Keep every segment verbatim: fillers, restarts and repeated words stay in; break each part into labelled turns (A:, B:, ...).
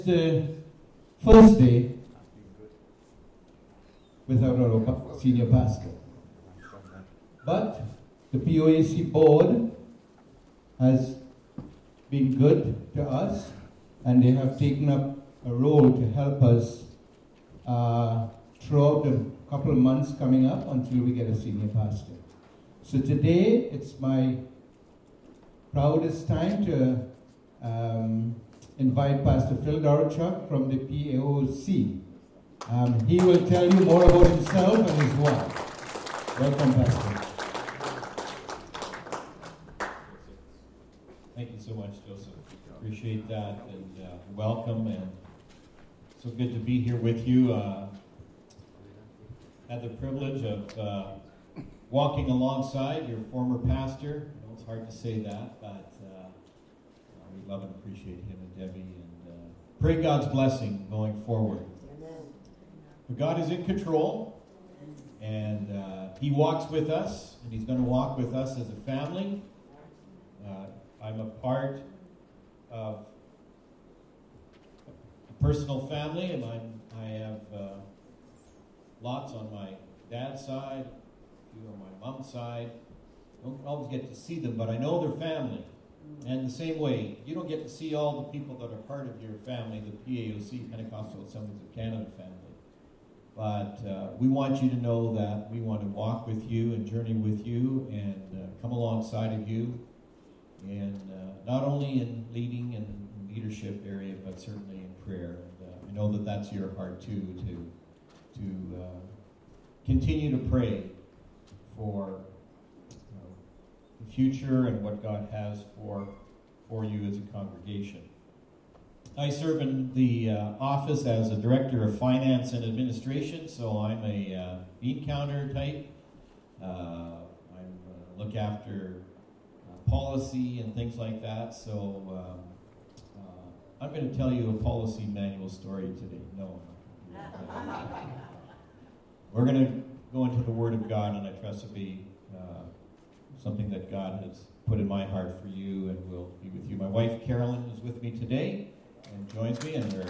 A: The first day without our senior pastor. But the P O A C board has been good to us, and they have taken up a role to help us uh, throughout the couple of months coming up until we get a senior pastor. So today, it's my proudest time to um, invite Pastor Phil Dorachuk from the P O A C. Um, he will tell you more about himself and his work. Welcome, Pastor.
B: Thank you so much, Joseph. Appreciate that, and uh, welcome, and so good to be here with you. Uh, had the privilege of uh, walking alongside your former pastor. I know it's hard to say that, but uh, we love and appreciate him and Debbie, and uh, pray God's blessing going forward. But God is in control, and uh, He walks with us, and He's going to walk with us as a family. Uh, I'm a part of a personal family, and I'm, I have uh, lots on my dad's side, a few on my mom's side. I don't always get to see them, but I know they're family. And the same way, you don't get to see all the people that are part of your family, the P A O C, Pentecostal Assemblies of Canada family. But uh, we want you to know that we want to walk with you and journey with you and uh, come alongside of you. And uh, not only in leading and leadership area, but certainly in prayer. And uh, I know that that's your heart too, to to uh, continue to pray for uh, the future and what God has for for you as a congregation. I serve in the uh, office as a director of finance and administration, so I'm a uh, bean counter type. Uh, I uh, look after policy and things like that, so um, uh, I'm going to tell you a policy manual story today. No, we're going to go into the Word of God, and I trust it'll be uh, something that God has put in my heart for you and will be with you. My wife Carolyn is with me today and joins me, and we're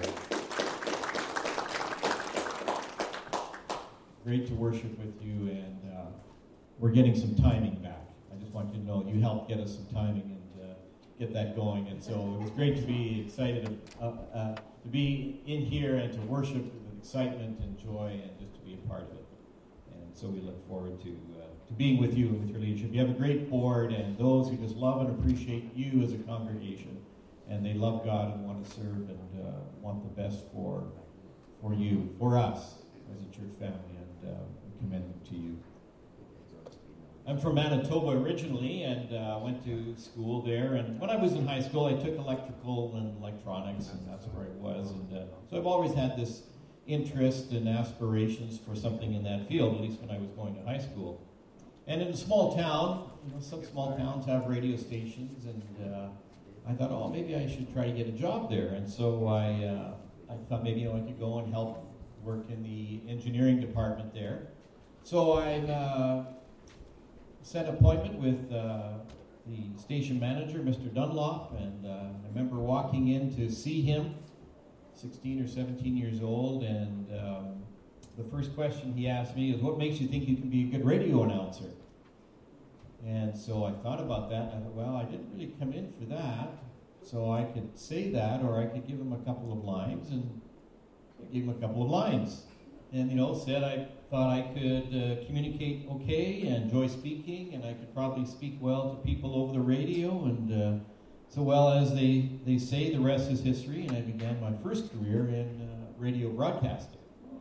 B: great to worship with you, and uh, we're getting some timing back. I just want you to know you helped get us some timing and uh, get that going. And so it was great to be excited uh, uh, to be in here and to worship with excitement and joy and just to be a part of it. And so we look forward to uh, to being with you and with your leadership. You have a great board and those who just love and appreciate you as a congregation. And they love God and want to serve and uh, want the best for for you, for us as a church family. And uh, we commend them to you. I'm from Manitoba originally and uh, went to school there. And when I was in high school, I took electrical and electronics, and that's where I was. And uh, so I've always had this interest and aspirations for something in that field, at least when I was going to high school. And in a small town, you know, some small towns have radio stations, and uh, I thought, oh, maybe I should try to get a job there. And so I, uh, I thought maybe you know I could go and help work in the engineering department there. So I uh, set an appointment with uh, the station manager, Mister Dunlop, and uh, I remember walking in to see him, sixteen or seventeen years old, and um, the first question he asked me is, what makes you think you can be a good radio announcer? And so I thought about that, and I thought, well, I didn't really come in for that, so I could say that, or I could give him a couple of lines, and I gave him a couple of lines. And, you know, said I thought I could uh, communicate okay and enjoy speaking, and I could probably speak well to people over the radio. And uh, so well as they, they say, the rest is history, and I began my first career in uh, radio broadcasting.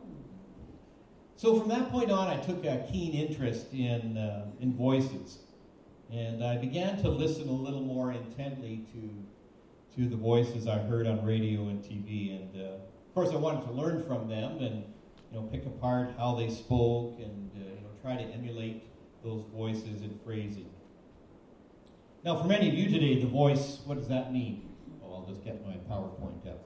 B: So from that point on, I took a keen interest in uh, in voices, and I began to listen a little more intently to to the voices I heard on radio and T V. And uh, of course, I wanted to learn from them and you know, pick apart how they spoke and, uh, you know, try to emulate those voices and phrasing. Now, for many of you today, the voice, what does that mean? Well, I'll just get my PowerPoint up.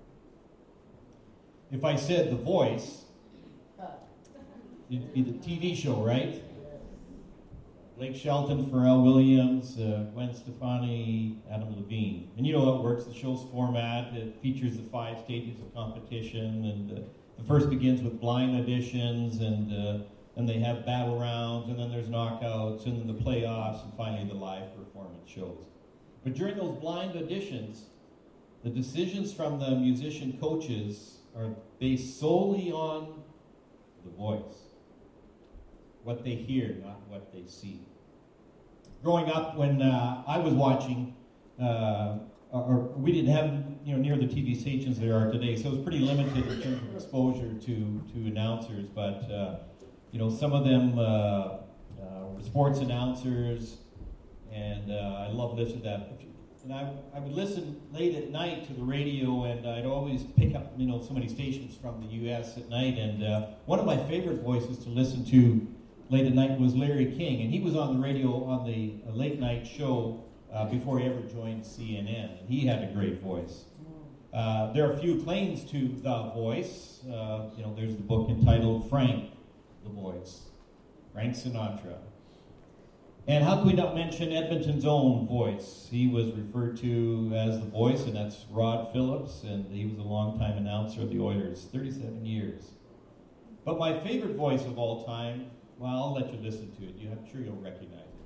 B: If I said The Voice, it'd be the T V show, right? Blake Shelton, Pharrell Williams, uh, Gwen Stefani, Adam Levine. And you know how it works. The show's format, it features the five stages of competition, and uh, the first begins with blind auditions, and uh, then they have battle rounds, and then there's knockouts, and then the playoffs, and finally the live performance shows. But during those blind auditions, the decisions from the musician coaches are based solely on the voice. What they hear, not what they see. Growing up, when uh, I was watching, uh, or, or we didn't have you know near the T V stations there are today, so it was pretty limited in terms of exposure to to announcers. But uh, you know, some of them uh, uh, were sports announcers, and uh, I love listening to that. And I, I would listen late at night to the radio, and I'd always pick up you know so many stations from the U S at night. And uh, one of my favorite voices to listen to late at night was Larry King, and he was on the radio on the uh, late night show uh, before he ever joined C N N, and he had a great voice. Uh, there are a few claims to the voice. Uh, you know, there's the book entitled Frank, the Voice, Frank Sinatra. And how can we not mention Edmonton's own voice? He was referred to as the voice, and that's Rod Phillips, and he was a longtime announcer of the Oilers, thirty-seven years. But my favorite voice of all time, well, I'll let you listen to it. You, I'm sure you'll recognize it.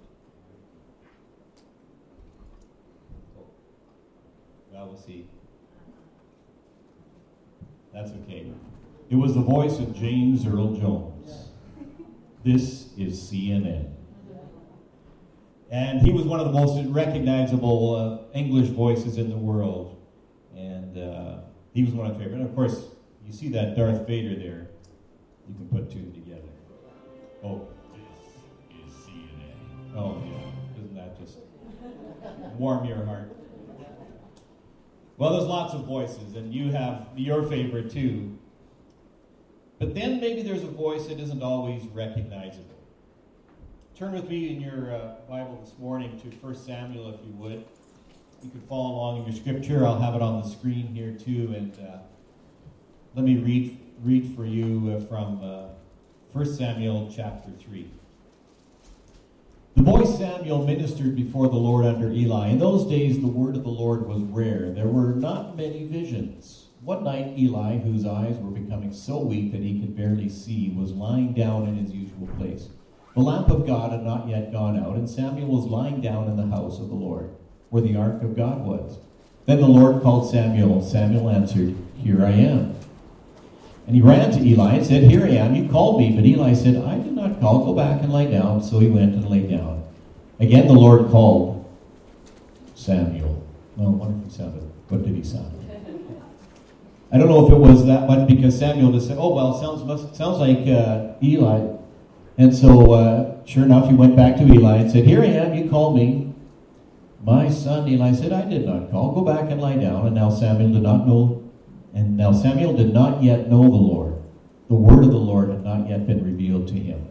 B: Oh. Well, we'll see. That's okay. It was the voice of James Earl Jones. This is C N N. And he was one of the most recognizable uh, English voices in the world. And uh, he was one of my favorite. And of course, you see that Darth Vader there. You can put two together. Oh. This is C N N. Oh, yeah. Doesn't that just warm your heart? Well, there's lots of voices, and you have your favorite too. But then maybe there's a voice that isn't always recognizable. Turn with me in your uh, Bible this morning to First Samuel, if you would. You can follow along in your scripture. I'll have it on the screen here too, and uh, let me read read for you uh, from uh, First Samuel chapter three. The boy Samuel ministered before the Lord under Eli. In those days, the word of the Lord was rare. There were not many visions. One night, Eli, whose eyes were becoming so weak that he could barely see, was lying down in his usual place. The lamp of God had not yet gone out, and Samuel was lying down in the house of the Lord, where the ark of God was. Then the Lord called Samuel. Samuel answered, "Here I am." And he ran to Eli and said, "Here I am, you called me." But Eli said, "I did not call, go back and lie down." So he went and lay down. Again the Lord called Samuel. Well, I wonder if he sounded, what did he sound? I don't know if it was that much because Samuel just said, "Oh, well, it sounds, must, sounds like uh, Eli." And so, uh, sure enough, he went back to Eli and said, "Here I am, you called me." "My son," Eli said, "I did not call. Go back and lie down." And now Samuel did not know, and now Samuel did not yet know the Lord. The word of the Lord had not yet been revealed to him.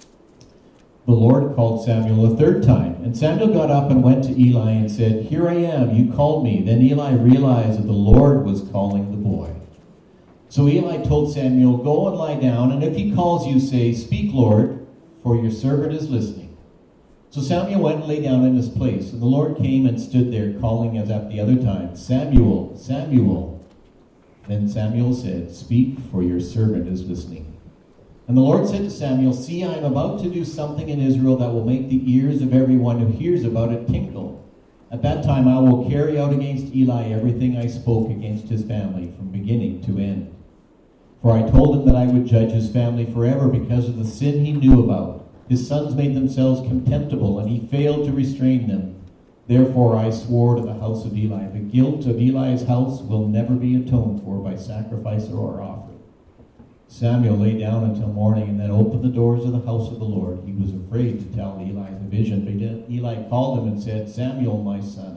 B: The Lord called Samuel a third time, and Samuel got up and went to Eli and said, "Here I am, you called me." Then Eli realized that the Lord was calling the boy. So Eli told Samuel, "Go and lie down, and if he calls you, say, 'Speak, Lord, for your servant is listening.'" So Samuel went and lay down in his place, and the Lord came and stood there, calling as at the other time, "Samuel, Samuel." Then Samuel said, "Speak, for your servant is listening." And the Lord said to Samuel, "See, I am about to do something in Israel that will make the ears of everyone who hears about it tingle. At that time I will carry out against Eli everything I spoke against his family from beginning to end. For I told him that I would judge his family forever because of the sin he knew about. His sons made themselves contemptible, and he failed to restrain them. Therefore I swore to the house of Eli, the guilt of Eli's house will never be atoned for by sacrifice or offering." Samuel lay down until morning and then opened the doors of the house of the Lord. He was afraid to tell Eli the vision, but Eli called him and said, "Samuel, my son."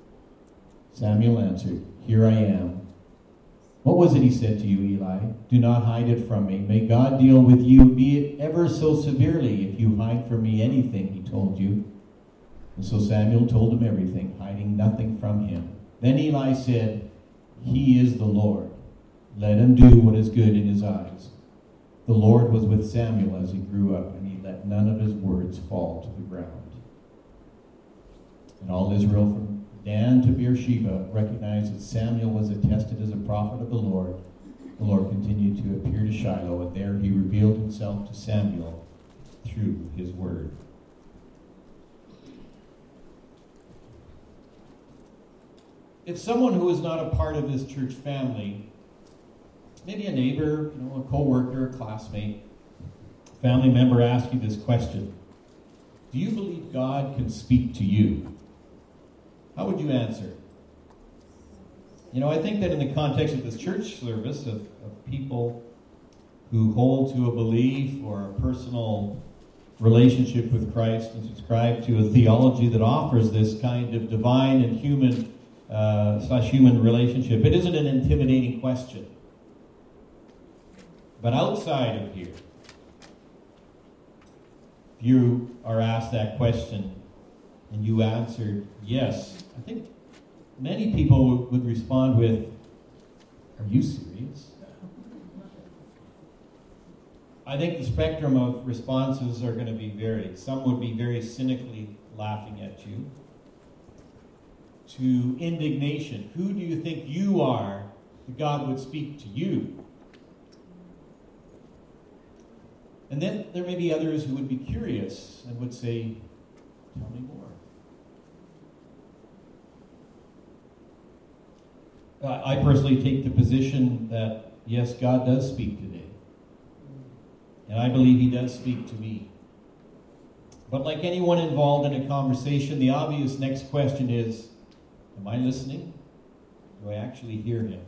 B: Samuel answered, "Here I am." "What was it he said to you, Eli? Do not hide it from me. May God deal with you, be it ever so severely, if you hide from me anything he told you." And so Samuel told him everything, hiding nothing from him. Then Eli said, "He is the Lord. Let him do what is good in his eyes." The Lord was with Samuel as he grew up, and he let none of his words fall to the ground. And all Israel from Dan to Beersheba recognized that Samuel was attested as a prophet of the Lord. The Lord continued to appear to Shiloh, and there he revealed himself to Samuel through his word. If someone who is not a part of this church family, maybe a neighbor, you know, a co-worker, a classmate, family member asks you this question: do you believe God can speak to you? How would you answer? You know, I think that in the context of this church service, of, of people who hold to a belief or a personal relationship with Christ and subscribe to a theology that offers this kind of divine and human uh, slash human relationship, it isn't an intimidating question. But outside of here, if you are asked that question and you answered yes, I think many people would, would respond with, "Are you serious?" I think the spectrum of responses are going to be varied. Some would be very cynically laughing at you, to indignation. Who do you think you are that God would speak to you? And then there may be others who would be curious and would say, "Tell me more." I personally take the position that, yes, God does speak today. And I believe he does speak to me. But like anyone involved in a conversation, the obvious next question is, am I listening? Do I actually hear him?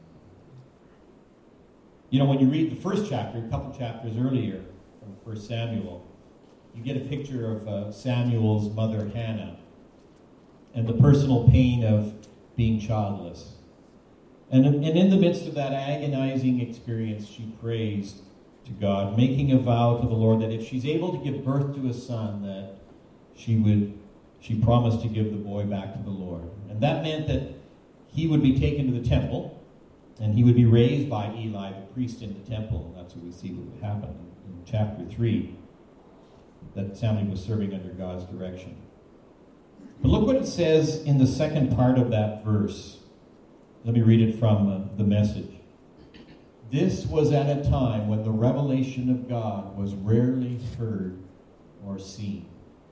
B: You know, when you read the first chapter, a couple chapters earlier from First Samuel, you get a picture of uh, Samuel's mother, Hannah, and the personal pain of being childless. And, and in the midst of that agonizing experience, she prays to God, making a vow to the Lord that if she's able to give birth to a son, that she would, she promised to give the boy back to the Lord. And that meant that he would be taken to the temple, and he would be raised by Eli, the priest in the temple. And that's what we see would happen in chapter three, that Samuel was serving under God's direction. But look what it says in the second part of that verse. Let me read it from uh, the Message. This was at a time when the revelation of God was rarely heard or seen.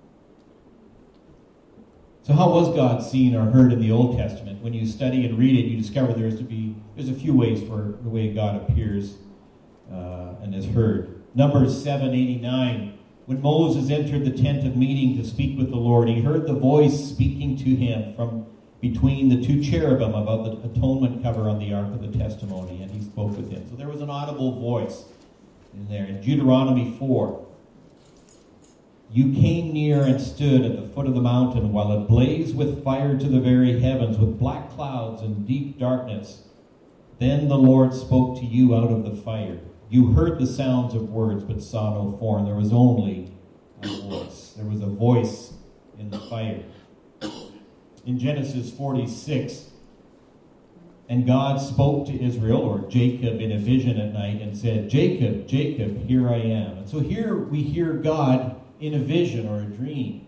B: So how was God seen or heard in the Old Testament? When you study and read it, you discover there's to be there's a few ways for the way God appears uh, and is heard. Numbers seven eighty-nine. When Moses entered the tent of meeting to speak with the Lord, he heard the voice speaking to him from between the two cherubim above the atonement cover on the Ark of the Testimony, and he spoke with him. So there was an audible voice in there. In Deuteronomy four, you came near and stood at the foot of the mountain while it blazed with fire to the very heavens, with black clouds and deep darkness. Then the Lord spoke to you out of the fire. You heard the sounds of words, but saw no form. There was only a voice. There was a voice in the fire. In Genesis forty-six, and God spoke to Israel, or Jacob, in a vision at night and said, "Jacob, Jacob, here I am." And so here we hear God in a vision or a dream.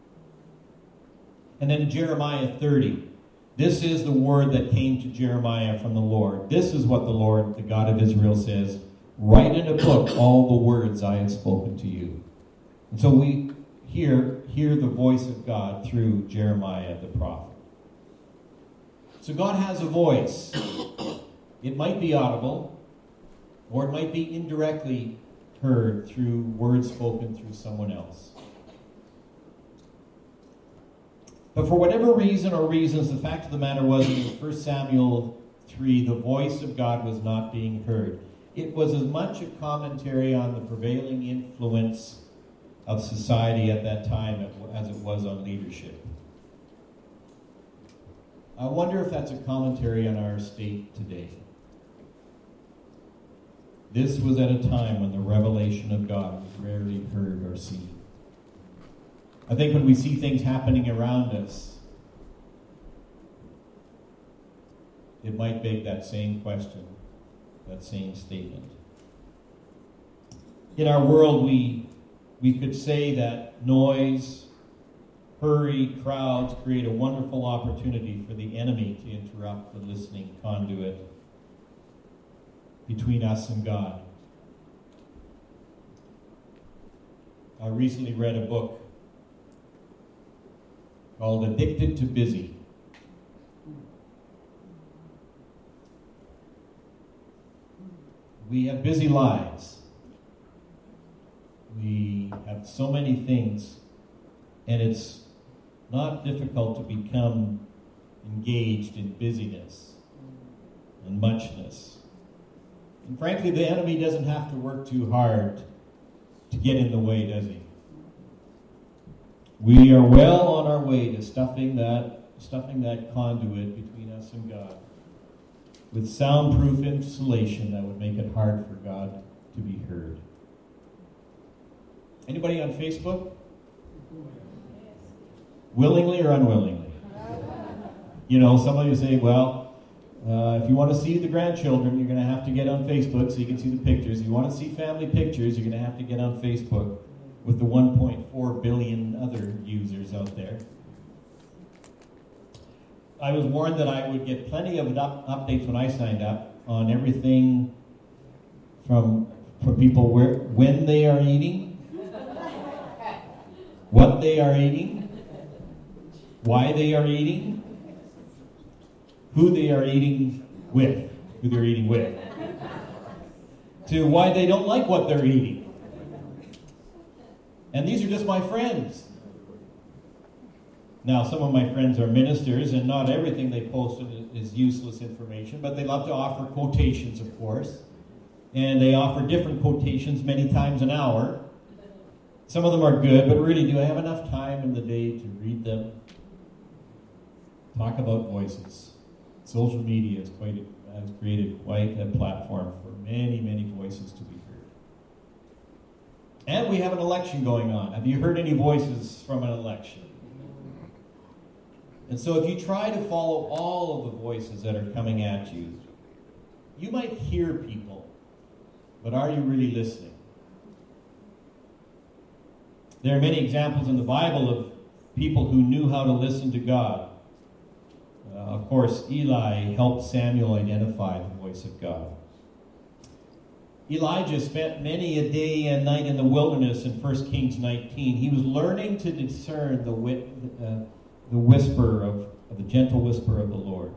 B: And then Jeremiah thirty, this is the word that came to Jeremiah from the Lord. This is what the Lord, the God of Israel, says, "Write in a book all the words I have spoken to you." And so we hear, hear the voice of God through Jeremiah the prophet. So God has a voice. It might be audible, or it might be indirectly heard through words spoken through someone else. But for whatever reason or reasons, the fact of the matter was in First Samuel three, the voice of God was not being heard. It was as much a commentary on the prevailing influence of society at that time as it was on leadership. I wonder if that's a commentary on our state today. This was at a time when the revelation of God was rarely heard or seen. I think when we see things happening around us, it might beg that same question, that same statement. In our world, we, we could say that noise, hurry, crowds create a wonderful opportunity for the enemy to interrupt the listening conduit between us and God. I recently read a book called Addicted to Busy. We have busy lives. We have so many things, and it's not difficult to become engaged in busyness and muchness. And frankly, the enemy doesn't have to work too hard to get in the way, does he? We are well on our way to stuffing that, stuffing that conduit between us and God with soundproof insulation that would make it hard for God to be heard. Anybody on Facebook? Willingly or unwillingly? You know, somebody will say, well, uh, if you want to see the grandchildren, you're going to have to get on Facebook so you can see the pictures. If you want to see family pictures, you're going to have to get on Facebook with the one point four billion other users out there. I was warned that I would get plenty of up- updates when I signed up on everything from, from people where, when they are eating, what they are eating, why they are eating, who they are eating with, who they're eating with, to why they don't like what they're eating. And these are just my friends. Now, some of my friends are ministers, and not everything they post is useless information, but they love to offer quotations, of course. And they offer different quotations many times an hour. Some of them are good, but really, do I have enough time in the day to read them? Talk about voices. Social media has, quite a, has created quite a platform for many, many voices to be heard. And we have an election going on. Have you heard any voices from an election? And so if you try to follow all of the voices that are coming at you, you might hear people, but are you really listening? There are many examples in the Bible of people who knew how to listen to God. Uh, of course, Eli helped Samuel identify the voice of God. Elijah spent many a day and night in the wilderness in First Kings nineteen. He was learning to discern the wit, uh, the whisper of, of the gentle whisper of the Lord.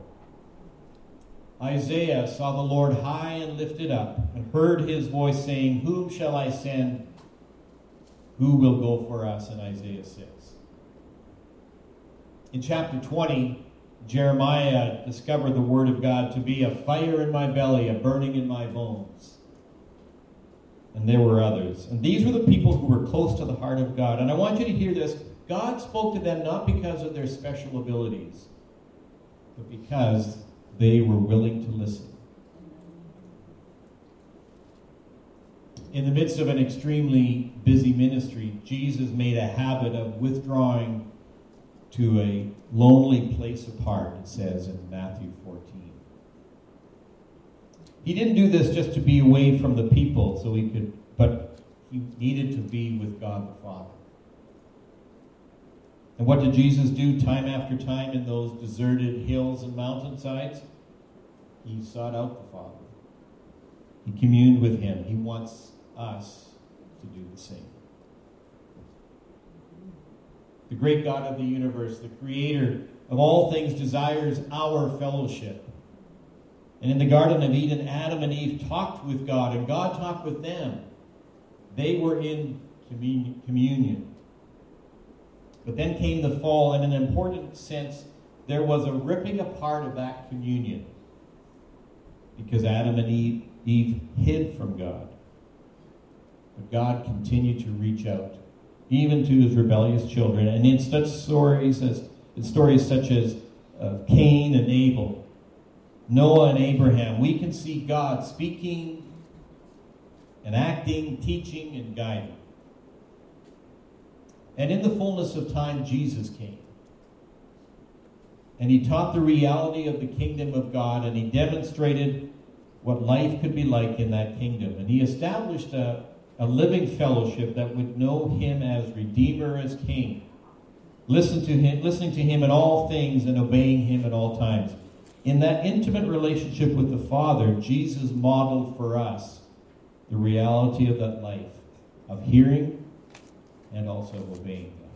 B: Isaiah saw the Lord high and lifted up and heard his voice saying, "Whom shall I send? Who will go for us?" in Isaiah six. In chapter twenty, Jeremiah discovered the word of God to be a fire in my belly, a burning in my bones. And there were others. And these were the people who were close to the heart of God. And I want you to hear this. God spoke to them not because of their special abilities, but because they were willing to listen. In the midst of an extremely busy ministry, Jesus made a habit of withdrawing to a lonely place apart, it says in Matthew fourteen. He didn't do this just to be away from the people, so he could, but he needed to be with God the Father. And what did Jesus do time after time in those deserted hills and mountainsides? He sought out the Father. He communed with him. He wants us to do the same. The great God of the universe, the creator of all things, desires our fellowship. And in the Garden of Eden, Adam and Eve talked with God, and God talked with them. They were in communion. But then came the fall, and in an important sense, there was a ripping apart of that communion. Because Adam and Eve, Eve hid from God. But God continued to reach out, even to his rebellious children. And in such stories as in stories such as uh, Cain and Abel, Noah and Abraham, we can see God speaking and acting, teaching and guiding. And in the fullness of time, Jesus came. And he taught the reality of the kingdom of God, and he demonstrated what life could be like in that kingdom. And he established a, a living fellowship that would know him as Redeemer, as King. Listen to him, listening to him in all things and obeying him at all times. In that intimate relationship with the Father, Jesus modeled for us the reality of that life, of hearing and also obeying God.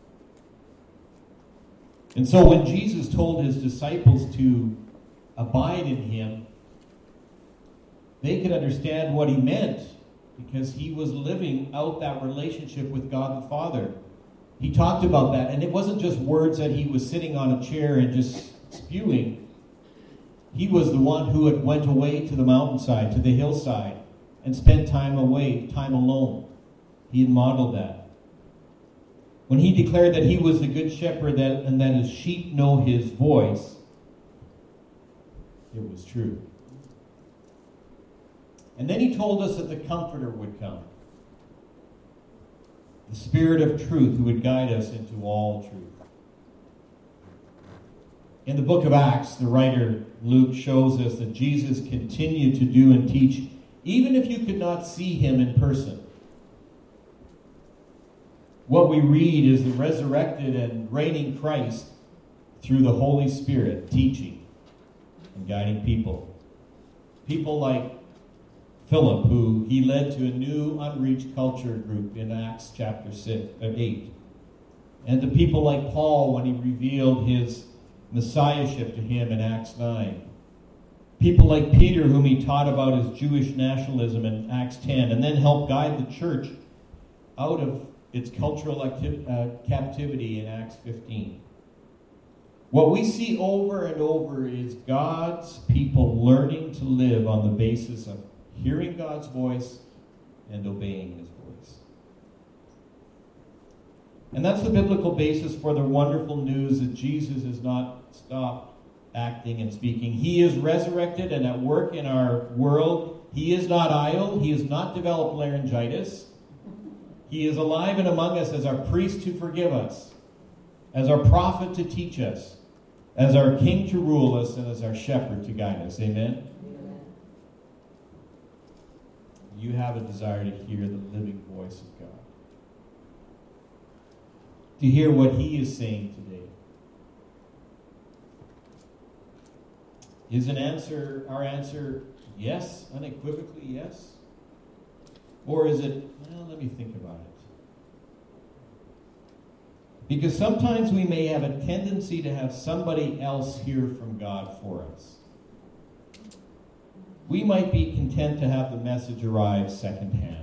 B: And so when Jesus told his disciples to abide in him, they could understand what he meant because he was living out that relationship with God the Father. He talked about that, and it wasn't just words that he was sitting on a chair and just spewing. He was the one who had went away to the mountainside, to the hillside, and spent time away, time alone. He had modeled that. When he declared that he was the good shepherd that, and that his sheep know his voice, it was true. And then he told us that the Comforter would come. The Spirit of truth who would guide us into all truth. In the book of Acts, the writer Luke shows us that Jesus continued to do and teach even if you could not see him in person. What we read is the resurrected and reigning Christ through the Holy Spirit teaching and guiding people. People like Philip, who he led to a new unreached culture group in Acts chapter six, uh, eight. And to people like Paul when he revealed his messiahship to him in Acts nine. People like Peter, whom he taught about his Jewish nationalism in Acts ten, and then helped guide the church out of its cultural acti- uh, captivity in Acts fifteen. What we see over and over is God's people learning to live on the basis of hearing God's voice and obeying his voice. And that's the biblical basis for the wonderful news that Jesus has not stopped acting and speaking. He is resurrected and at work in our world. He is not idle. He has not developed laryngitis. He is alive and among us as our priest to forgive us, as our prophet to teach us, as our king to rule us, and as our shepherd to guide us. Amen? Amen. You have a desire to hear the living voice of God, to hear what he is saying today. Is an answer, our answer, yes, unequivocally yes? Or is it, well, let me think about it. Because sometimes we may have a tendency to have somebody else hear from God for us. We might be content to have the message arrive secondhand.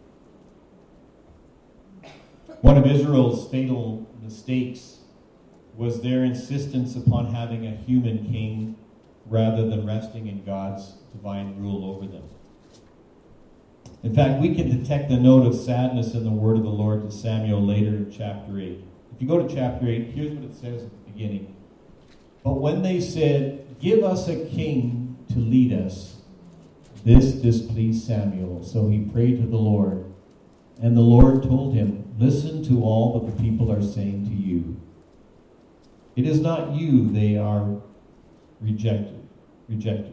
B: One of Israel's fatal mistakes was their insistence upon having a human king rather than resting in God's divine rule over them. In fact, we can detect the note of sadness in the word of the Lord to Samuel later in chapter eight. If you go to chapter eight, here's what it says at the beginning. But when they said, "Give us a king to lead us," this displeased Samuel. So he prayed to the Lord. And the Lord told him, "Listen to all that the people are saying to you. It is not you they are rejected, rejected.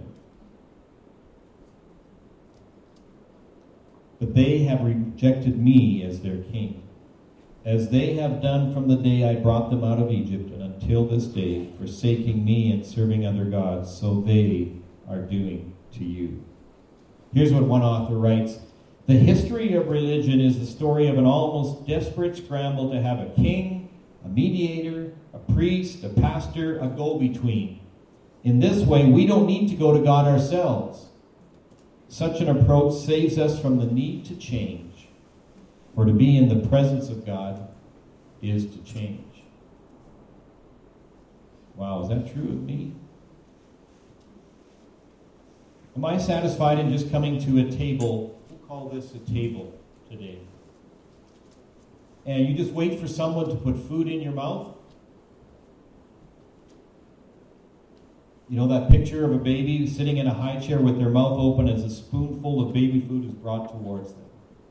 B: But they have rejected me as their king, as they have done from the day I brought them out of Egypt and until this day, forsaking me and serving other gods, so they are doing to you." Here's what one author writes. The history of religion is the story of an almost desperate scramble to have a king, a mediator, a priest, a pastor, a go-between. In this way, we don't need to go to God ourselves. Such an approach saves us from the need to change. For to be in the presence of God is to change. Wow, is that true of me? Am I satisfied in just coming to a table? We'll call this a table today. And you just wait for someone to put food in your mouth? You know that picture of a baby sitting in a high chair with their mouth open as a spoonful of baby food is brought towards them.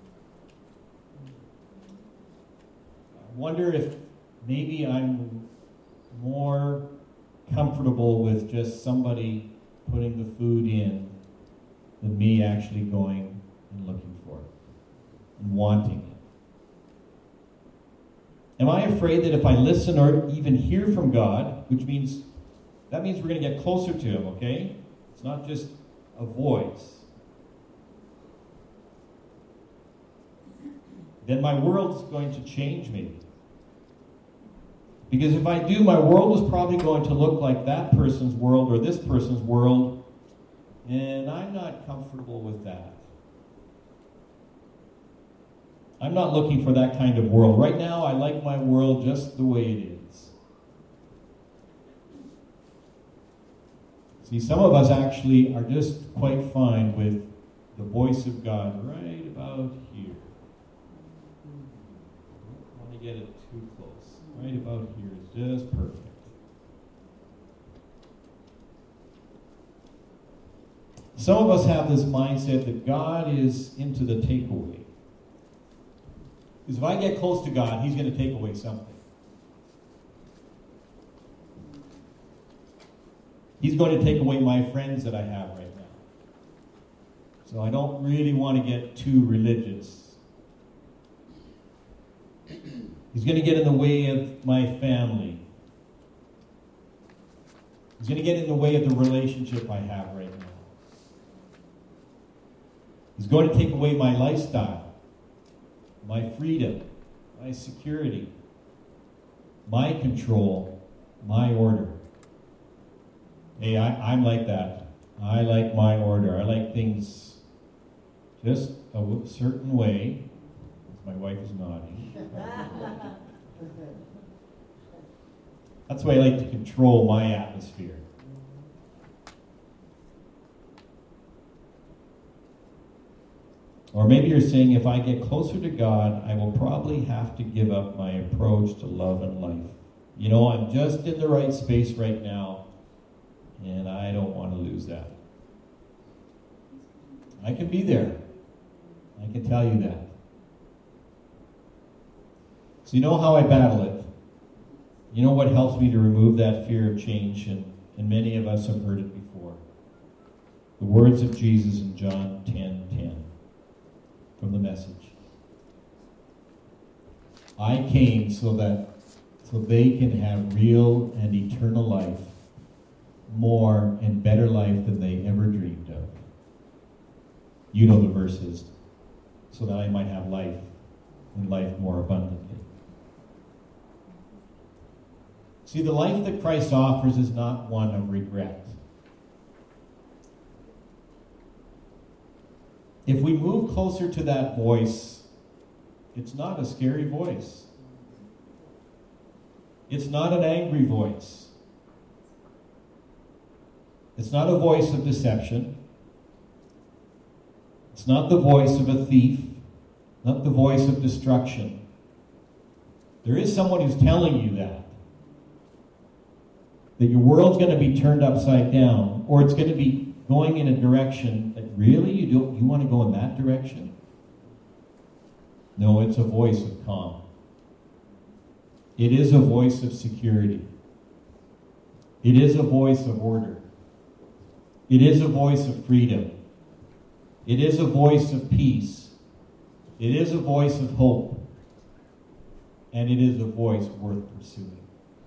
B: I wonder if maybe I'm more comfortable with just somebody putting the food in than me actually going and looking for it. and wanting it? Am I afraid that if I listen or even hear from God, which means, that means we're going to get closer to Him, okay? It's not just a voice. Then my world's going to change me. Because if I do, my world is probably going to look like that person's world or this person's world, and I'm not comfortable with that. I'm not looking for that kind of world. Right now, I like my world just the way it is. See, some of us actually are just quite fine with the voice of God right about here. I don't want to get it too close. Right about here is just perfect. Some of us have this mindset that God is into the takeaway. Because if I get close to God, He's going to take away something. He's going to take away my friends that I have right now. So I don't really want to get too religious. He's going to get in the way of my family. He's going to get in the way of the relationship I have right now. He's going to take away my lifestyle, my freedom, my security, my control, my order. Hey, I, I'm like that. I like my order. I like things just a certain way. My wife is nodding. That's why I like to control my atmosphere. Or maybe you're saying, if I get closer to God, I will probably have to give up my approach to love and life. You know, I'm just in the right space right now, and I don't want to lose that. I can be there. I can tell you that. So you know how I battle it. You know what helps me to remove that fear of change, and, and many of us have heard it before. The words of Jesus in John ten ten. From the Message. I came so that so they can have real and eternal life, more and better life than they ever dreamed of. You know the verses. So that I might have life, and life more abundantly. See, the life that Christ offers is not one of regret. If we move closer to that voice, it's not a scary voice. It's not an angry voice. It's not a voice of deception. It's not the voice of a thief, not the voice of destruction. There is someone who's telling you that. That your world's going to be turned upside down, or it's going to be going in a direction that really you don't you want to go in that direction? No, it's a voice of calm. It is a voice of security. It is a voice of order. It is a voice of freedom. It is a voice of peace. It is a voice of hope. And it is a voice worth pursuing.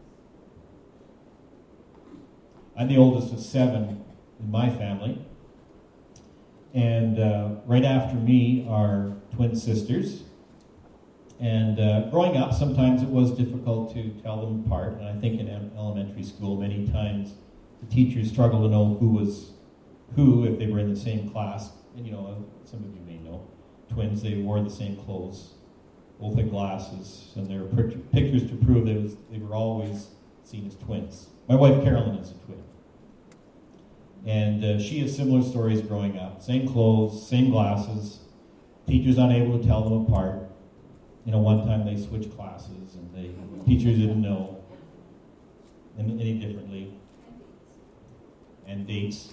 B: I'm the oldest of seven in my family. And uh, right after me are twin sisters. And uh, growing up, sometimes it was difficult to tell them apart. And I think in elementary school, many times the teachers struggled to know who was who if they were in the same class. And you know, some of you may know, twins, they wore the same clothes, both had glasses, and there were pictures to prove they, was, they were always seen as twins. My wife Carolyn is a twin. And uh, she has similar stories growing up. Same clothes, same glasses, teachers unable to tell them apart. You know, one time they switched classes and they teachers didn't know any, any differently. And dates.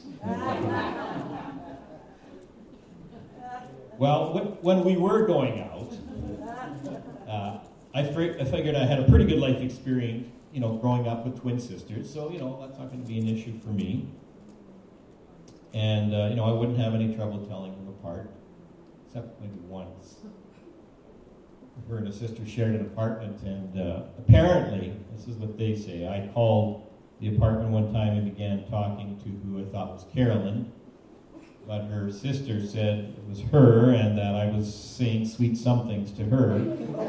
B: Well, when we were going out, uh, I, fig- I figured I had a pretty good life experience, you know, growing up with twin sisters. So, you know, that's not going to be an issue for me. And, uh, you know, I wouldn't have any trouble telling them apart, except maybe once. her and a sister shared an apartment, and uh, apparently, this is what they say, I called the apartment one time and began talking to who I thought was Carolyn, but her sister said it was her and that I was saying sweet somethings to her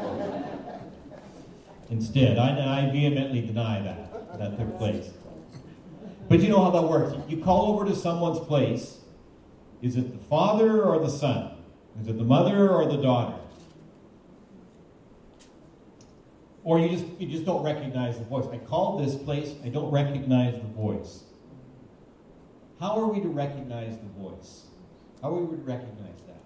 B: instead. I, I vehemently deny that, that took place. But you know how that works. You call over to someone's place. Is it the father or the son? Is it the mother or the daughter? Or you just you just don't recognize the voice. I called this place, I don't recognize the voice. How are we to recognize the voice? How are we to recognize that?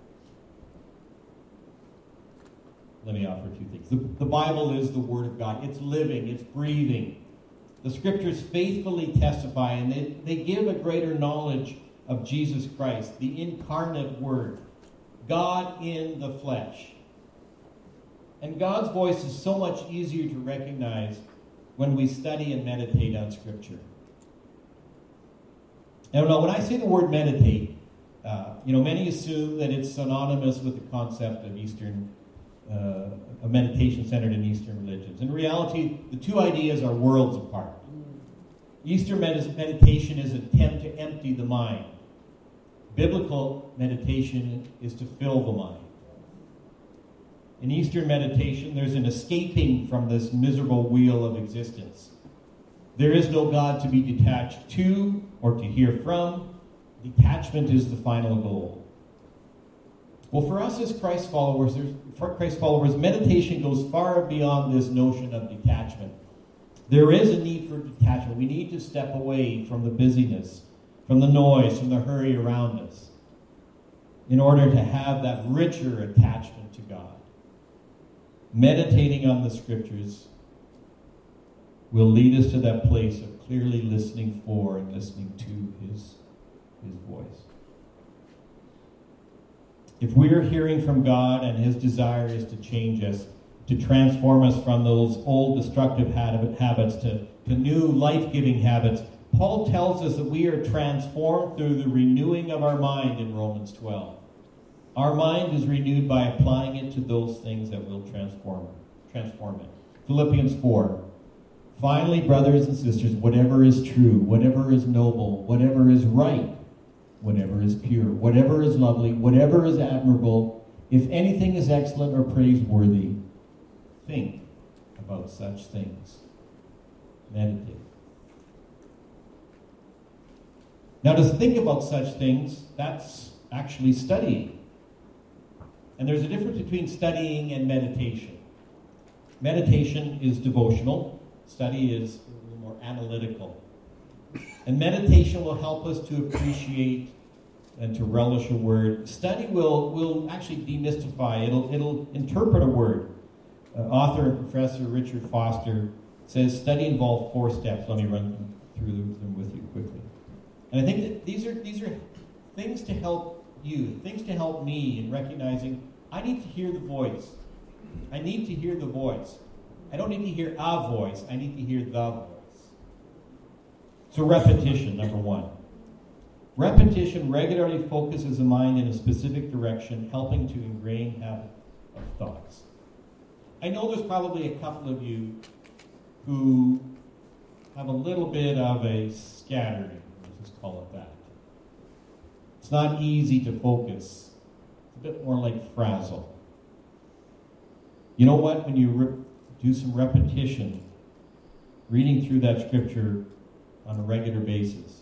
B: Let me offer two things. The, the Bible is the Word of God. It's living, it's breathing. The Scriptures faithfully testify, and they, they give a greater knowledge of Jesus Christ, the incarnate Word, God in the flesh. And God's voice is so much easier to recognize when we study and meditate on Scripture. Now, when I say the word meditate, uh, you know, many assume that it's synonymous with the concept of Eastern, uh, a meditation centered in Eastern religions. In reality, the two ideas are worlds apart. Eastern med- meditation is an attempt to empty the mind. Biblical meditation is to fill the mind. In Eastern meditation, there's an escaping from this miserable wheel of existence. There is no God to be detached to or to hear from. Detachment is the final goal. Well, for us as Christ followers, there's, for Christ followers, meditation goes far beyond this notion of detachment. There is a need for detachment. We need to step away from the busyness, from the noise, from the hurry around us, in order to have that richer attachment to God. Meditating on the Scriptures will lead us to that place of clearly listening for and listening to His, His voice. If we are hearing from God and His desire is to change us, to transform us from those old destructive habits to, to new life-giving habits, Paul tells us that we are transformed through the renewing of our mind in Romans twelve. Our mind is renewed by applying it to those things that will transform it. Transform it. Philippians four. Finally, brothers and sisters, whatever is true, whatever is noble, whatever is right, whatever is pure, whatever is lovely, whatever is admirable, if anything is excellent or praiseworthy, think about such things. Meditate. Now, to think about such things, that's actually studying. And there's a difference between studying and meditation. Meditation is devotional. Study is a little more analytical. And meditation will help us to appreciate and to relish a word. Study will, will actually demystify. It'll, it'll interpret a word. Uh, author and professor Richard Foster says study involves four steps. Let me run through them with you quickly. And I think that these are these are things to help you, things to help me in recognizing I need to hear the voice. I need to hear the voice. I don't need to hear a voice. I need to hear the voice. So repetition, number one. Repetition regularly focuses the mind in a specific direction, helping to ingrain habit of thoughts. I know there's probably a couple of you who have a little bit of a scattering, let's just call it that. It's not easy to focus. It's a bit more like frazzle. You know what? When you re- do some repetition, reading through that scripture on a regular basis,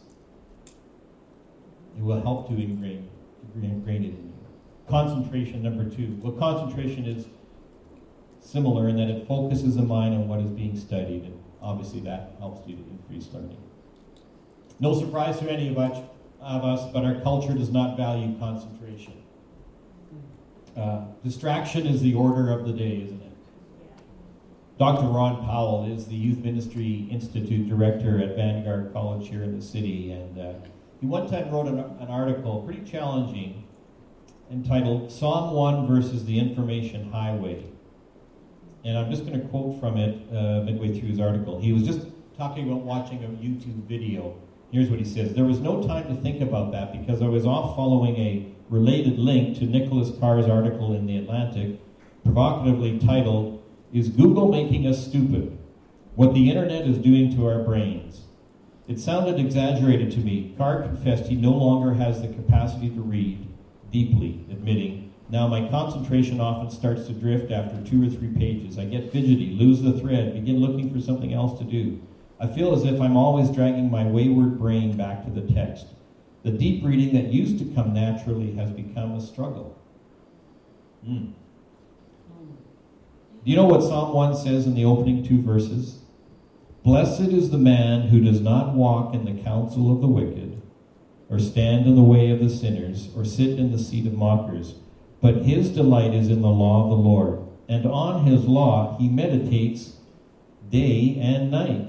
B: it will help to ingrain, ingrain it in you. Concentration, number two. Well, concentration is similar in that it focuses the mind on what is being studied, and obviously that helps you to increase learning. No surprise to any of us, of us but our culture does not value concentration. Uh, distraction is the order of the day, isn't it? Doctor Ron Powell is the Youth Ministry Institute Director at Vanguard College here in the city, and uh, he one time wrote an, an article, pretty challenging, entitled Psalm one versus the Information Highway. And I'm just going to quote from it uh, midway through his article. He was just talking about watching a YouTube video. Here's what he says. There was no time to think about that because I was off following a related link to Nicholas Carr's article in The Atlantic provocatively titled, "Is Google Making Us Stupid? What the Internet is Doing to Our Brains." It sounded exaggerated to me. Carr confessed he no longer has the capacity to read deeply, admitting, "Now my concentration often starts to drift after two or three pages. I get fidgety, lose the thread, begin looking for something else to do. I feel as if I'm always dragging my wayward brain back to the text. The deep reading that used to come naturally has become a struggle." Mm. Do you know what Psalm one says in the opening two verses? "Blessed is the man who does not walk in the counsel of the wicked, or stand in the way of the sinners, or sit in the seat of mockers. But his delight is in the law of the Lord, and on his law he meditates day and night."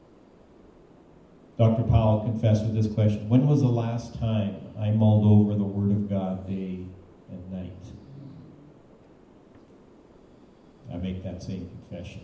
B: Doctor Powell confessed with this question: "When was the last time I mulled over the Word of God day and night?" I make that same confession.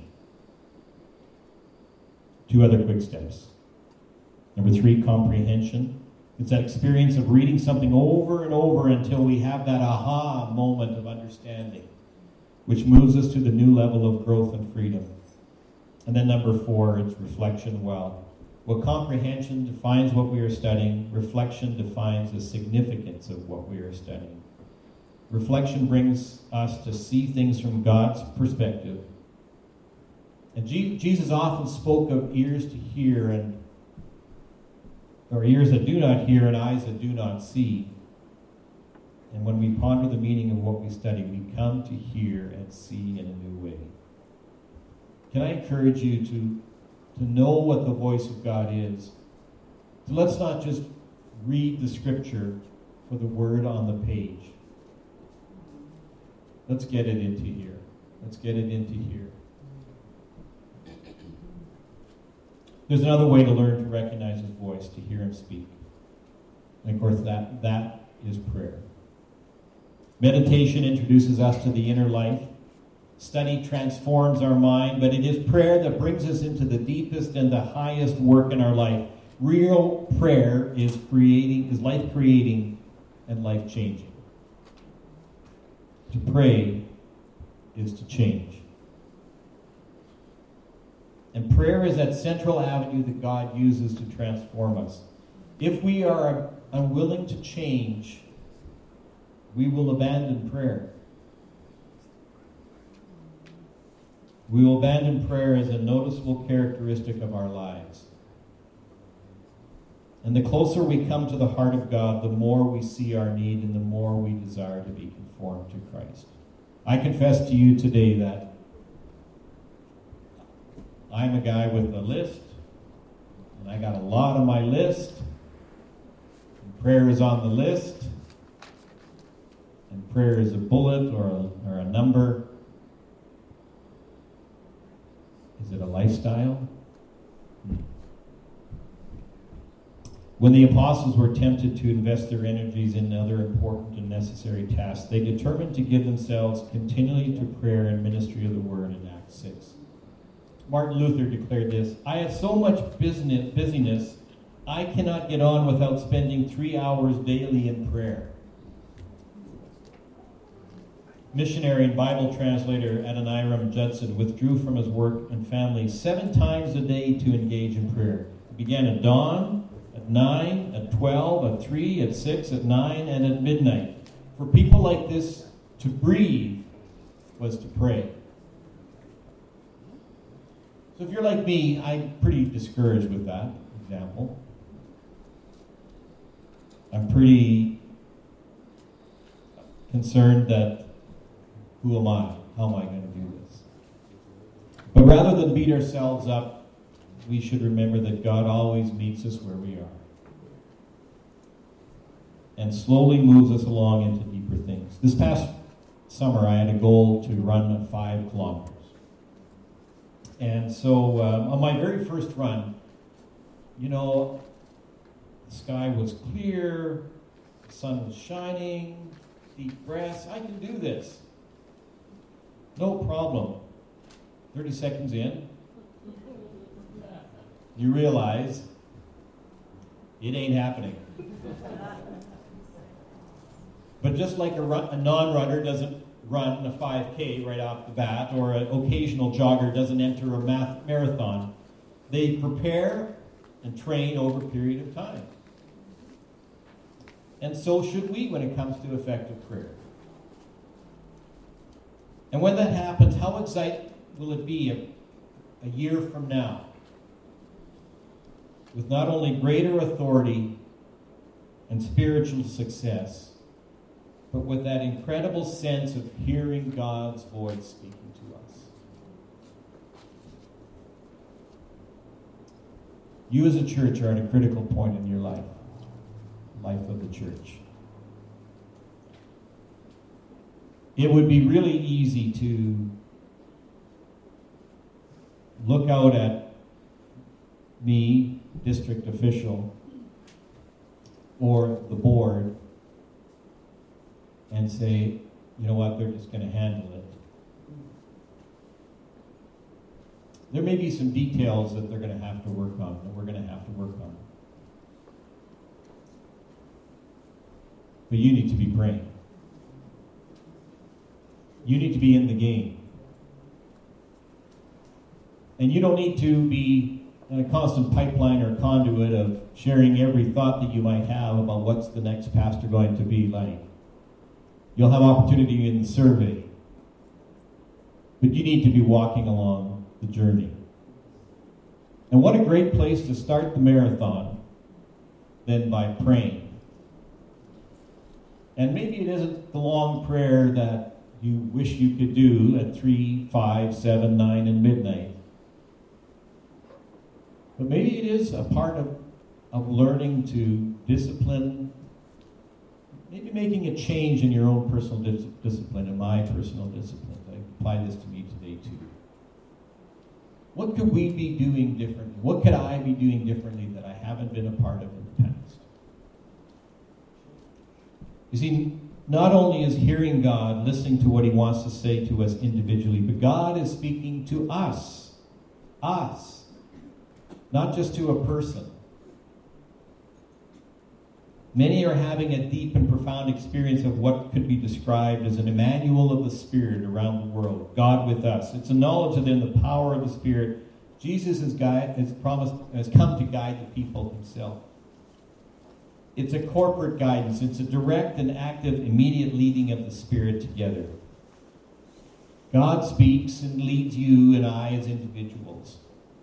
B: Two other quick steps. Number three, comprehension. It's that experience of reading something over and over until we have that aha moment of understanding, which moves us to the new level of growth and freedom. And then number four, it's reflection. Well, well, comprehension defines what we are studying. Reflection defines the significance of what we are studying. Reflection brings us to see things from God's perspective. And G- Jesus often spoke of ears to hear, and or ears that do not hear and eyes that do not see. And when we ponder the meaning of what we study, we come to hear and see in a new way. Can I encourage you to, to know what the voice of God is? So let's not just read the scripture for the word on the page. Let's get it into here. Let's get it into here. There's another way to learn to recognize his voice, to hear him speak. And of course, that, that is prayer. Meditation introduces us to the inner life. Study transforms our mind, but it is prayer that brings us into the deepest and the highest work in our life. Real prayer is creating, is life-creating and life-changing. To pray is to change. And prayer is that central avenue that God uses to transform us. If we are unwilling to change, we will abandon prayer. We will abandon prayer as a noticeable characteristic of our lives. And the closer we come to the heart of God, the more we see our need and the more we desire to be conformed to Christ. I confess to you today that I'm a guy with a list, and I got a lot on my list, and prayer is on the list, and prayer is a bullet or a, or a number. Is it a lifestyle? When the apostles were tempted to invest their energies in other important and necessary tasks, they determined to give themselves continually to prayer and ministry of the word in Acts six. Martin Luther declared this: "I have so much business, busyness, I cannot get on without spending three hours daily in prayer." Missionary and Bible translator Adoniram Judson withdrew from his work and family seven times a day to engage in prayer. He began at dawn, at nine, at twelve, at three, at six, at nine, and at midnight. For people like this, to breathe was to pray. So if you're like me, I'm pretty discouraged with that example. I'm pretty concerned that, who am I? How am I going to do this? But rather than beat ourselves up, we should remember that God always meets us where we are and slowly moves us along into deeper things. This past summer, I had a goal to run five kilometers. And so um, on my very first run, you know, the sky was clear, the sun was shining, deep breaths. I can do this. No problem. thirty seconds in, you realize it ain't happening. But just like a, run, a non-runner doesn't run a five K right off the bat, or an occasional jogger doesn't enter a math marathon. They prepare and train over a period of time. And so should we when it comes to effective prayer. And when that happens, how exciting will it be a, a year from now? With not only greater authority and spiritual success, but with that incredible sense of hearing God's voice speaking to us. You as a church are at a critical point in your life, life of the church. It would be really easy to look out at me, district official, or the board, and say, you know what, they're just going to handle it. There may be some details that they're going to have to work on, that we're going to have to work on. But you need to be praying. You need to be in the game. And you don't need to be in a constant pipeline or conduit of sharing every thought that you might have about what's the next pastor going to be like. You'll have opportunity in the survey. But you need to be walking along the journey. And what a great place to start the marathon than by praying. And maybe it isn't the long prayer that you wish you could do at three, five, seven, nine, and midnight. But maybe it is a part of, of learning to discipline, maybe making a change in your own personal dis- discipline, and my personal discipline. I apply this to me today too. What could we be doing differently? What could I be doing differently that I haven't been a part of in the past? You see, not only is hearing God, listening to what he wants to say to us individually, but God is speaking to us. Us. Not just to a person. Many are having a deep and profound experience of what could be described as an Emmanuel of the Spirit around the world. God with us. It's a knowledge that in the power of the Spirit, Jesus has, guide, has promised, has come to guide the people himself. It's a corporate guidance. It's a direct and active, immediate leading of the Spirit together. God speaks and leads you and I as individuals.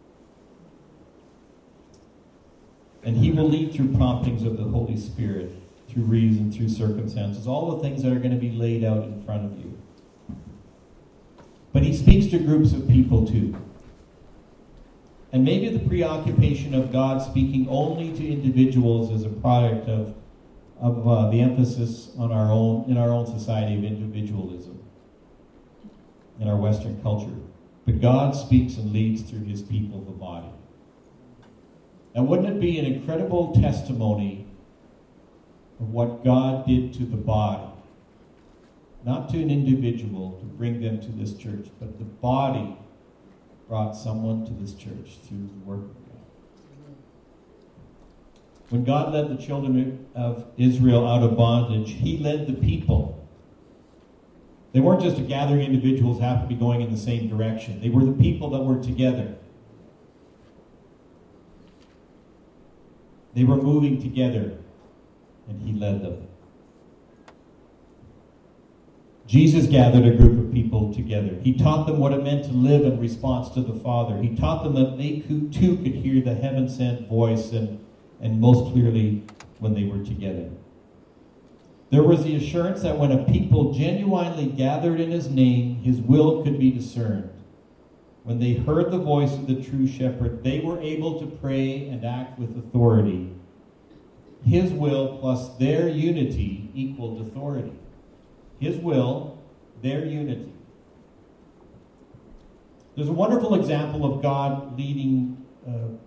B: And he will lead through promptings of the Holy Spirit, through reason, through circumstances, all the things that are going to be laid out in front of you. But he speaks to groups of people too. And maybe the preoccupation of God speaking only to individuals is a product of, of uh, the emphasis on our own in our own society of individualism in our Western culture. But God speaks and leads through his people, the body. And wouldn't it be an incredible testimony of what God did to the body? Not to an individual to bring them to this church, but the body brought someone to this church through the work of God. When God led the children of Israel out of bondage, he led the people. They weren't just a gathering of individuals who happened to be going in the same direction. They were the people that were together. They were moving together, and he led them. Jesus gathered a group of people together. He taught them what it meant to live in response to the Father. He taught them that they too could hear the heaven-sent voice, and, and most clearly when they were together. There was the assurance that when a people genuinely gathered in his name, his will could be discerned. When they heard the voice of the true shepherd, they were able to pray and act with authority. His will plus their unity equaled authority. His will, their unity. There's a wonderful example of God leading uh,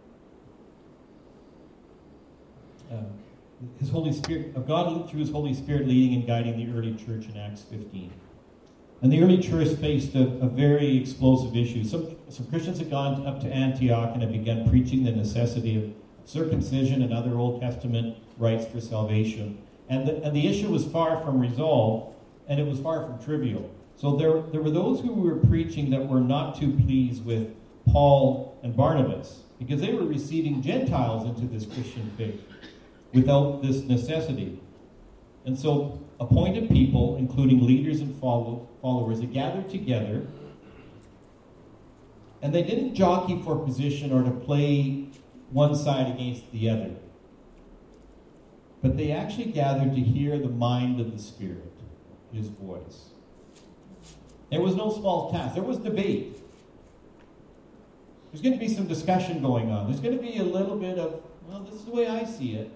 B: uh, his Holy Spirit, of God through his Holy Spirit leading and guiding the early church in Acts fifteen. And the early church faced a, a very explosive issue. Some, some Christians had gone up to Antioch and had begun preaching the necessity of circumcision and other Old Testament rites for salvation. And the, and the issue was far from resolved, and it was far from trivial. So there, there were those who were preaching that were not too pleased with Paul and Barnabas, because they were receiving Gentiles into this Christian faith without this necessity. And so appointed people, including leaders and follow, followers, they gathered together, and they didn't jockey for position or to play one side against the other. But they actually gathered to hear the mind of the Spirit, his voice. It was no small task. There was debate. There's going to be some discussion going on. There's going to be a little bit of, well, this is the way I see it.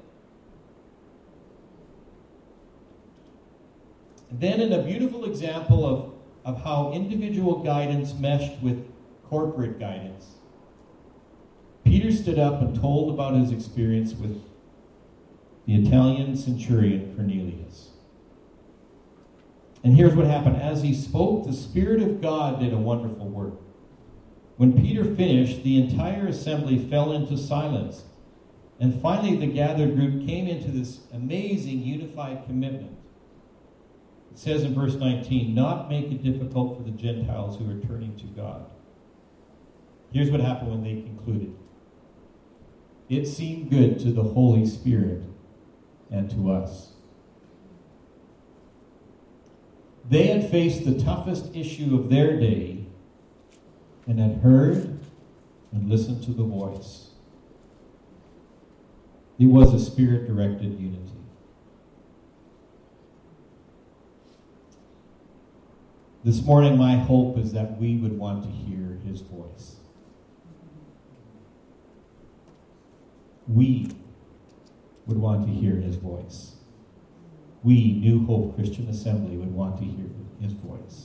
B: And then in a beautiful example of, of how individual guidance meshed with corporate guidance, Peter stood up and told about his experience with the Italian centurion Cornelius. And here's what happened. As he spoke, the Spirit of God did a wonderful work. When Peter finished, the entire assembly fell into silence. And finally, the gathered group came into this amazing unified commitment. It says in verse nineteen, not make it difficult for the Gentiles who are turning to God. Here's what happened when they concluded. It seemed good to the Holy Spirit and to us. They had faced the toughest issue of their day and had heard and listened to the voice. It was a Spirit-directed unity. This morning, my hope is that we would want to hear his voice. We would want to hear his voice. We, New Hope Christian Assembly, would want to hear his voice.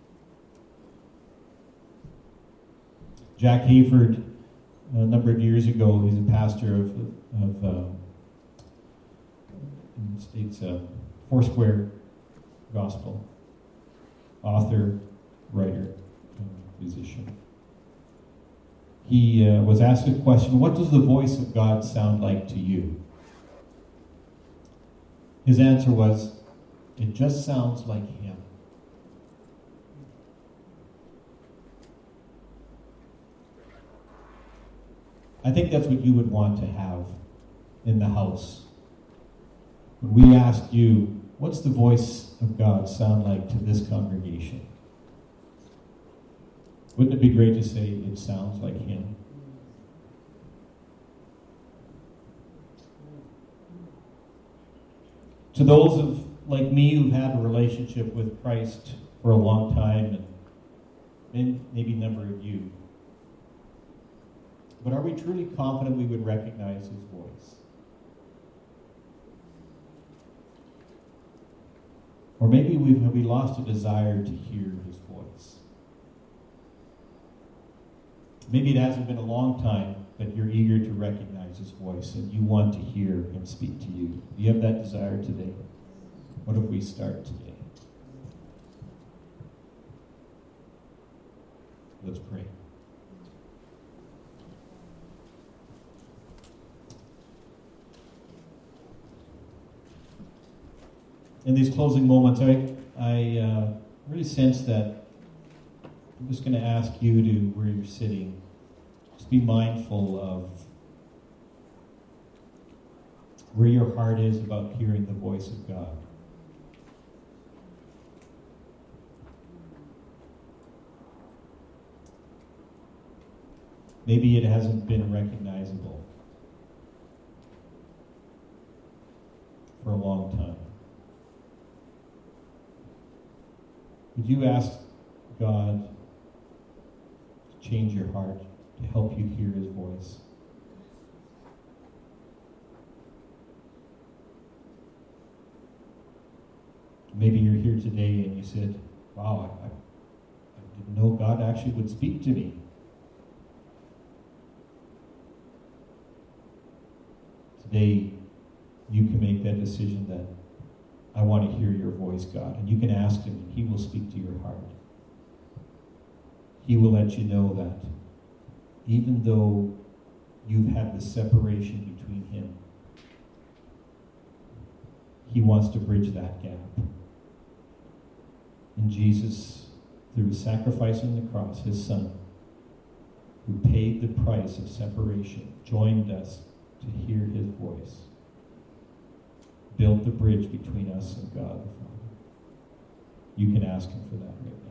B: Jack Hayford, a number of years ago, he's a pastor of, of uh, in the States, uh, Foursquare Gospel, author, writer, uh, musician. He uh, was asked a question, what does the voice of God sound like to you? His answer was, it just sounds like him. I think that's what you would want to have in the house. When we ask you, what's the voice of God sound like to this congregation? Wouldn't it be great to say it sounds like him? To those of like me who've had a relationship with Christ for a long time, and maybe a number of you, but are we truly confident we would recognize his voice? Or maybe we've have we lost a desire to hear his voice. Maybe it hasn't been a long time, but you're eager to recognize his voice and you want to hear him speak to you. Do you have that desire today? What if we start today? Let's pray. In these closing moments, I, I uh, really sense that I'm just going to ask you to, where you're sitting, just be mindful of where your heart is about hearing the voice of God. Maybe it hasn't been recognizable for a long time. Would you ask God to change your heart, to help you hear his voice? Maybe you're here today and you said, wow, I, I didn't know God actually would speak to me. Today, you can make that decision that I want to hear your voice, God. And you can ask him, and he will speak to your heart. He will let you know that even though you've had the separation between him, he wants to bridge that gap. And And Jesus, through sacrifice on the cross, his Son, who paid the price of separation, joined us to hear his voice, built the bridge between us and God the Father. You can ask him for that right now.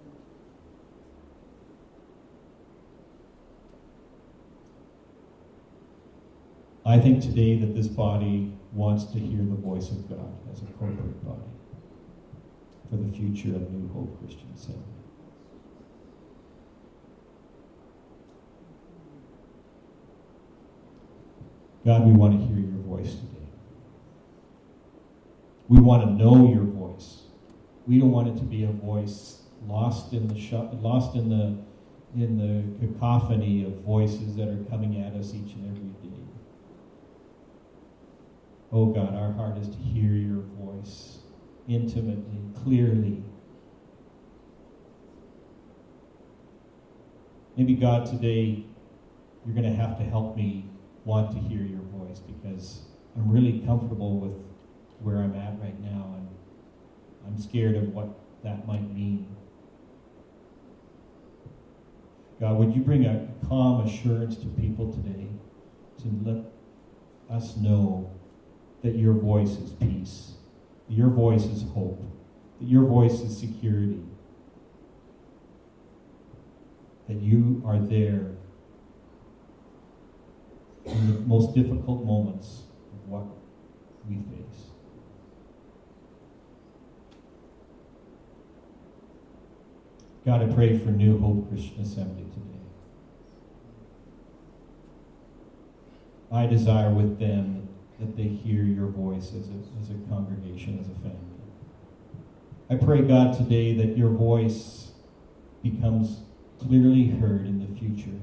B: I think today that this body wants to hear the voice of God as a corporate body for the future of New Hope Christian Assembly. God, we want to hear your voice today. We want to know your voice. We don't want it to be a voice lost in the sh- lost in the in the cacophony of voices that are coming at us each and every day. Oh God, our heart is to hear your voice intimately, clearly. Maybe God, today you're going to have to help me want to hear your voice, because I'm really comfortable with where I'm at right now, and I'm scared of what that might mean. God, would you bring a calm assurance to people today to let us know that your voice is peace, that your voice is hope, that your voice is security, that you are there in the most difficult moments of what we face. God, I pray for New Hope Christian Assembly today. I desire with them that they hear your voice as a, as a congregation, as a family. I pray, God, today that your voice becomes clearly heard in the future.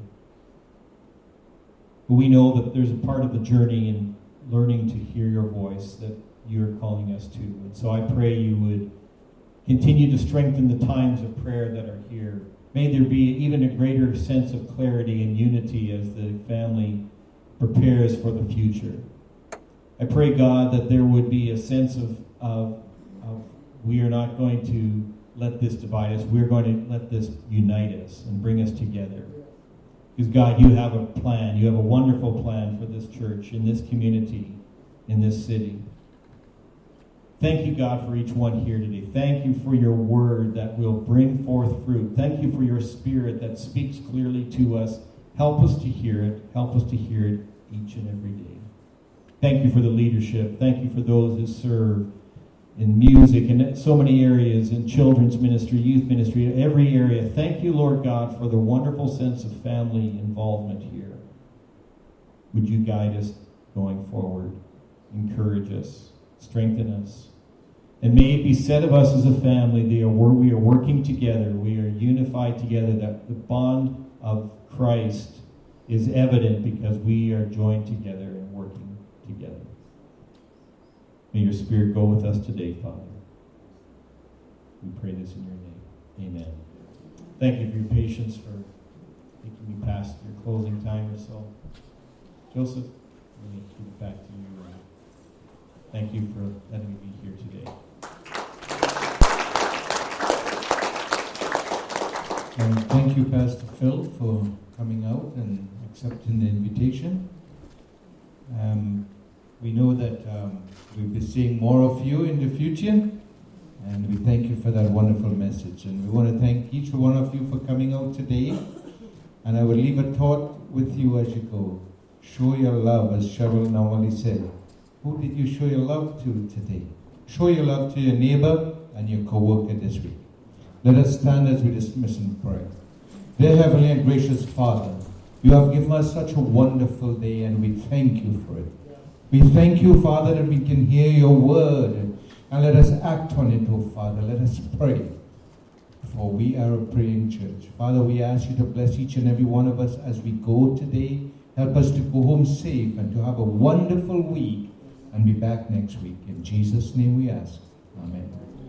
B: But we know that there's a part of the journey in learning to hear your voice that you're calling us to. And so I pray you would continue to strengthen the times of prayer that are here. May there be even a greater sense of clarity and unity as the family prepares for the future. I pray, God, that there would be a sense of, of, of we are not going to let this divide us. We're going to let this unite us and bring us together. Because, God, you have a plan. You have a wonderful plan for this church, in this community, in this city. Thank you, God, for each one here today. Thank you for your word that will bring forth fruit. Thank you for your spirit that speaks clearly to us. Help us to hear it. Help us to hear it each and every day. Thank you for the leadership. Thank you for those who serve in music and so many areas, in children's ministry, youth ministry, every area. Thank you, Lord God, for the wonderful sense of family involvement here. Would you guide us going forward, encourage us, strengthen us, and may it be said of us as a family, they are, we are working together, we are unified together, that the bond of Christ is evident because we are joined together and working together. May your Spirit go with us today, Father. We pray this in your name. Amen. Thank you for your patience, for taking me past your closing time or so. Joseph, let me give it back to you. Thank you for letting me be here today.
A: And thank you, Pastor Phil, for coming out and accepting the invitation. Um, we know that um, we'll be seeing more of you in the future, and we thank you for that wonderful message. And we want to thank each one of you for coming out today. And I will leave a thought with you as you go. Show your love, as Cheryl normally said. Who did you show your love to today? Show your love to your neighbor and your co-worker this week. Let us stand as we dismiss in prayer. Dear Heavenly and gracious Father, you have given us such a wonderful day, and we thank you for it. We thank you, Father, that we can hear your word, and let us act on it, oh Father. Let us pray, for we are a praying church. Father, we ask you to bless each and every one of us as we go today. Help us to go home safe and to have a wonderful week and be back next week. In Jesus' name we ask. Amen.